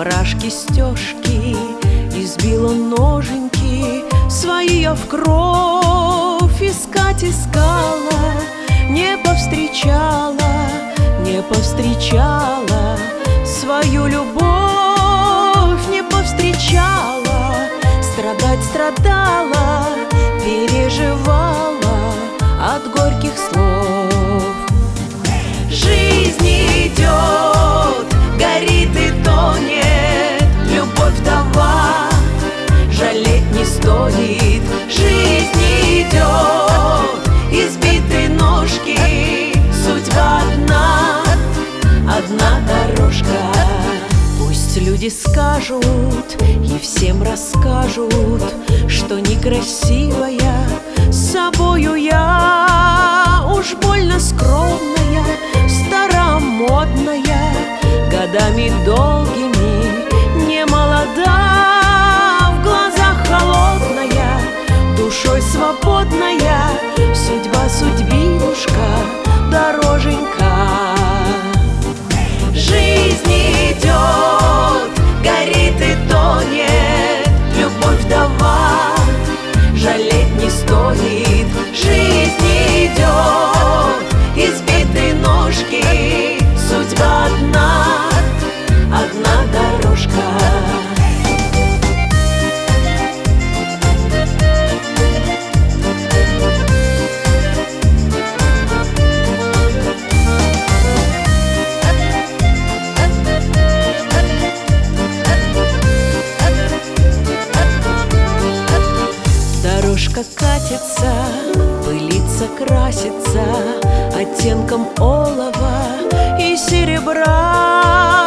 овражки стежки, избил он ноженьки свои, я в кровь искать искала, не повстречала, не повстречала свою любовь, не повстречала. Страдать страдала, переживала от горьких слов. Жизнь идет, горит и тонет, любовь вдова, жалеть не стоит. Жизнь идет, избиты ножки, судьба одна, одна дорожка. Пусть люди скажут и всем расскажут, что некрасивая собою я, уж больно скромная, старомодная, годами долгими не молода, в глазах холодная, душой свободная, судьба судьбинушка, дороженька. Жизнь идет, горит и тонет, любовь вдова, жалеть не стоит. Жизнь идет, избиты ножки, судьба одна, одна дорожка. Дорожка катится, пылится, красится оттенком олова и серебра.